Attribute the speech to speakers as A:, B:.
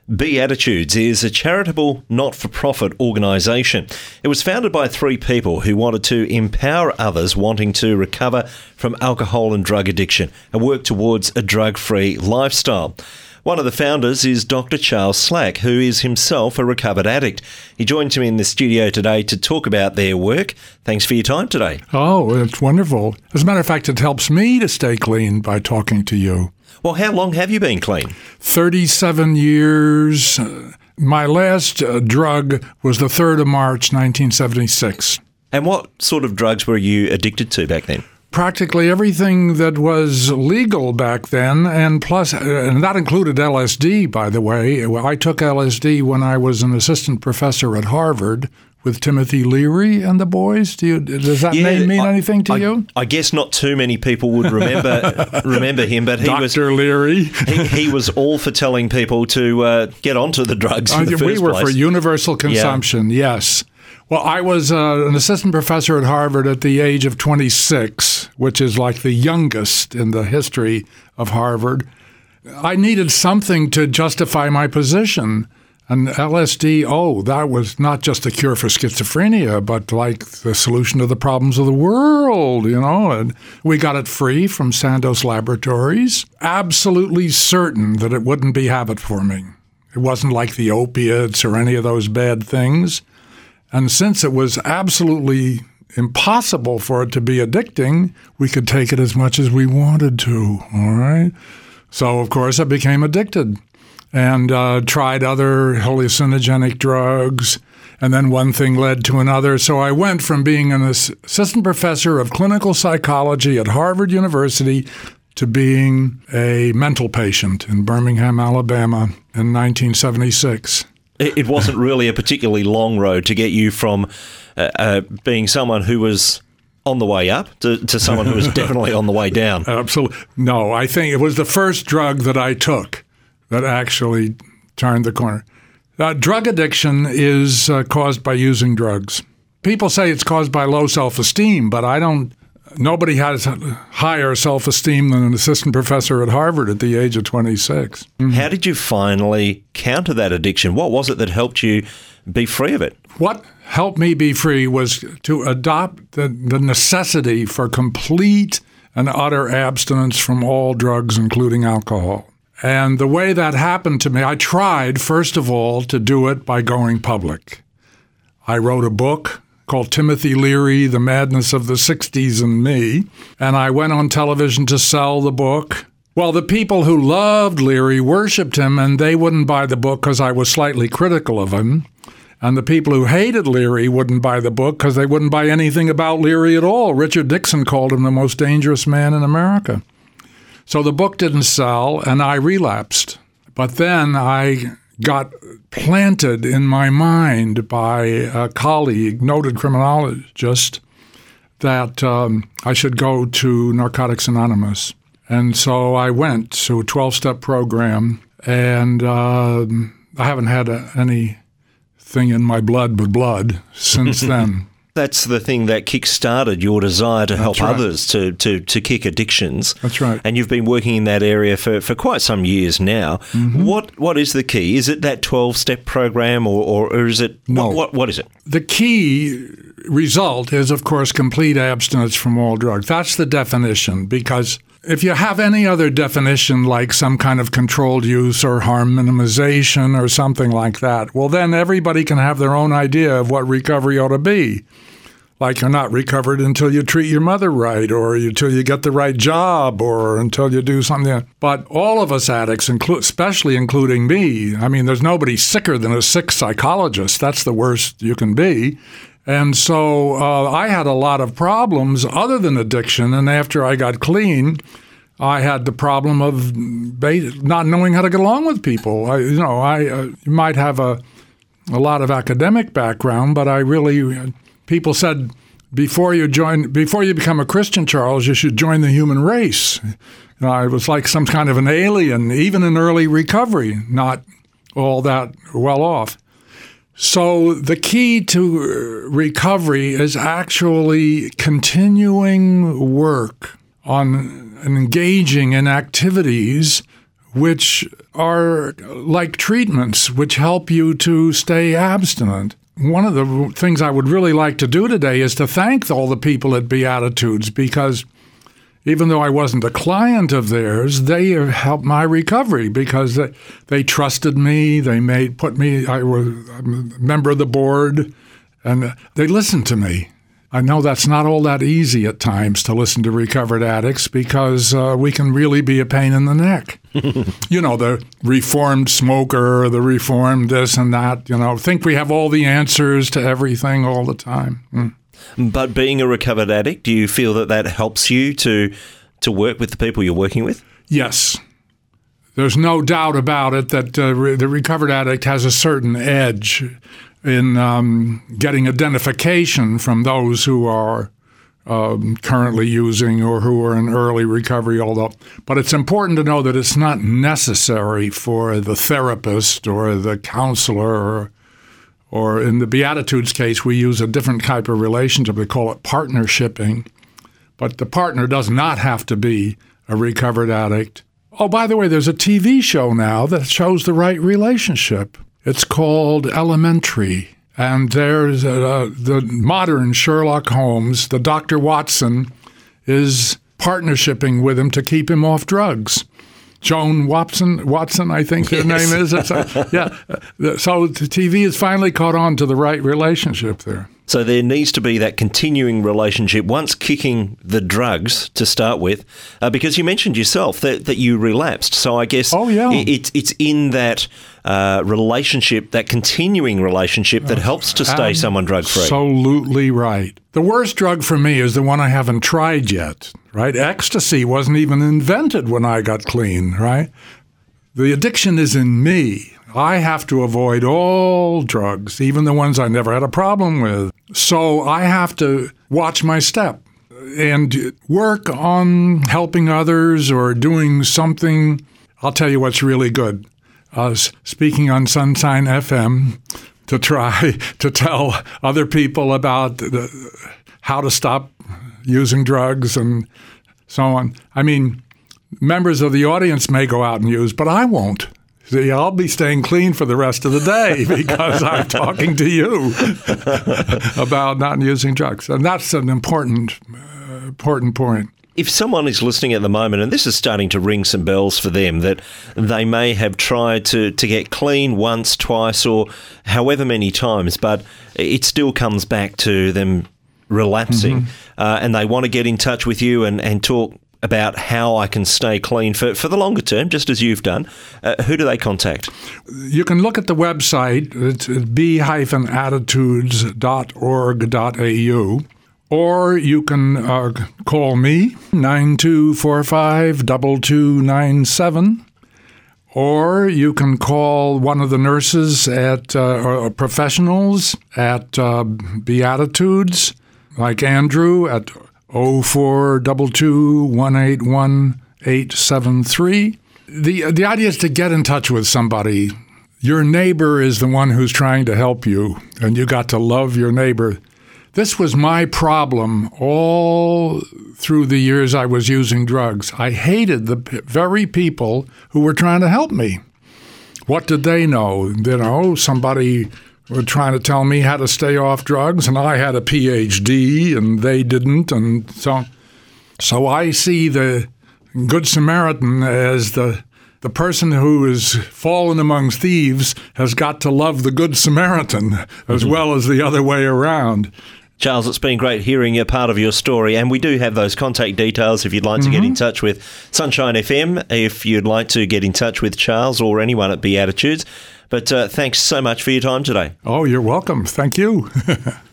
A: Beatitudes is a charitable, not-for-profit organisation. It was founded by three people who wanted to empower others wanting to recover from alcohol and drug addiction and work towards a drug-free lifestyle. One of the founders is Dr. Charles Slack, who is himself a recovered addict. He joins me in the studio today to talk about their work. Thanks for your time today.
B: Oh, it's wonderful. As a matter of fact, it helps me to stay clean by talking to you.
A: Well, how long have you been clean?
B: 37 years. My last drug was the 3rd of March, 1976.
A: And what sort of drugs were you addicted to back then?
B: Practically everything that was legal back then, and plus, and that included LSD, by the way. I took LSD when I was an assistant professor at Harvard with Timothy Leary and the boys. Does that name mean anything to you?
A: I guess not too many people would remember him, but he
B: Dr. Leary.
A: he was all for telling people to get onto the drugs in the first place.
B: We were for universal consumption, yes. Well, I was an assistant professor at Harvard at the age of 26, which is like the youngest in the history of Harvard. I needed something to justify my position. And LSD, that was not just a cure for schizophrenia, but like the solution to the problems of the world, And we got it free from Sandoz Laboratories, absolutely certain that it wouldn't be habit-forming. It wasn't like the opiates or any of those bad things. And since it was absolutely impossible for it to be addicting, we could take it as much as we wanted to, all right? So, of course, I became addicted and tried other hallucinogenic drugs, and then one thing led to another. So I went from being an assistant professor of clinical psychology at Harvard University to being a mental patient in Birmingham, Alabama in 1976.
A: It wasn't really a particularly long road to get you from being someone who was on the way up to someone who was definitely on the way down.
B: Absolutely. No, I think it was the first drug that I took that actually turned the corner. Drug addiction is caused by using drugs. People say it's caused by low self-esteem, but nobody has higher self-esteem than an assistant professor at Harvard at the age of 26. Mm-hmm.
A: How did you finally counter that addiction? What was it that helped you be free of it?
B: What helped me be free was to adopt the necessity for complete and utter abstinence from all drugs, including alcohol. And the way that happened to me, I tried, first of all, to do it by going public. I wrote a book called Timothy Leary, The Madness of the 60s and Me, and I went on television to sell the book. Well, the people who loved Leary worshipped him, and they wouldn't buy the book because I was slightly critical of him. And the people who hated Leary wouldn't buy the book because they wouldn't buy anything about Leary at all. Richard Nixon called him the most dangerous man in America. So the book didn't sell, and I relapsed. But then I got planted in my mind by a colleague, noted criminologist, that I should go to Narcotics Anonymous. And so I went to a 12-step program, and I haven't had anything in my blood but blood since then.
A: That's the thing that kick-started your desire to help others to kick addictions.
B: That's right.
A: And you've been working in that area for quite some years now. Mm-hmm. What is the key? Is it that 12-step program or is it...
B: No.
A: What is it?
B: The key result is, of course, complete abstinence from all drugs. That's the definition, because if you have any other definition like some kind of controlled use or harm minimization or something like that, well, then everybody can have their own idea of what recovery ought to be. Like you're not recovered until you treat your mother right, or until you get the right job, or until you do something. But all of us addicts, especially including me, I mean, there's nobody sicker than a sick psychologist. That's the worst you can be. And so I had a lot of problems other than addiction. And after I got clean, I had the problem of not knowing how to get along with people. I might have a lot of academic background, but I really... People said, before you become a Christian, Charles, you should join the human race. I was like some kind of an alien, even in early recovery, not all that well off. So the key to recovery is actually continuing work on engaging in activities which are like treatments which help you to stay abstinent. One of the things I would really like to do today is to thank all the people at Beatitudes, because even though I wasn't a client of theirs, they helped my recovery because they trusted me. I was a member of the board, and they listened to me. I know that's not all that easy at times to listen to recovered addicts, because we can really be a pain in the neck. The reformed smoker, the reformed this and that, think we have all the answers to everything all the time.
A: But being a recovered addict, do you feel that helps you to work with the people you're working with?
B: Yes. There's no doubt about it that the recovered addict has a certain edge in getting identification from those who are currently using or who are in early recovery. But it's important to know that it's not necessary for the therapist or the counselor, or in the Beatitudes case, we use a different type of relationship. We call it partnershipping. But the partner does not have to be a recovered addict. Oh, by the way, there's a TV show now that shows the right relationship. It's called Elementary. And there's the modern Sherlock Holmes, the Dr. Watson, is partnershipping with him to keep him off drugs. Joan Watson, I think her name is. So the TV has finally caught on to the right relationship there.
A: So there needs to be that continuing relationship once kicking the drugs to start with, because you mentioned yourself that you relapsed. So I guess it's in that relationship, that continuing relationship, that helps to stay someone drug-free.
B: Absolutely right. The worst drug for me is the one I haven't tried yet, right? Ecstasy wasn't even invented when I got clean, right? The addiction is in me. I have to avoid all drugs, even the ones I never had a problem with. So I have to watch my step and work on helping others or doing something. I'll tell you what's really good. Speaking on Sunshine FM to try to tell other people about how to stop using drugs and so on. I mean, members of the audience may go out and use, but I won't. See, I'll be staying clean for the rest of the day because I'm talking to you about not using drugs. And that's an important point.
A: If someone is listening at the moment, and this is starting to ring some bells for them, that they may have tried to get clean once, twice, or however many times, but it still comes back to them relapsing, and they want to get in touch with you and talk about how I can stay clean for the longer term, just as you've done, who do they contact?
B: You can look at the website. It's b-attitudes.org.au, or you can call me, 9245-2297, or you can call one of the nurses or professionals at Beatitudes, like Andrew, at 0422-181-873. The idea is to get in touch with somebody. Your neighbor is the one who's trying to help you, and you got to love your neighbor. This was my problem all through the years I was using drugs. I hated the very people who were trying to help me. What did they know? Somebody were trying to tell me how to stay off drugs, and I had a PhD, and they didn't, and so I see the Good Samaritan as the person who is fallen among thieves has got to love the Good Samaritan as well as the other way around.
A: Charles, it's been great hearing a part of your story, and we do have those contact details if you'd like to get in touch with Sunshine FM, if you'd like to get in touch with Charles or anyone at Beatitudes. But thanks so much for your time today.
B: Oh, you're welcome. Thank you.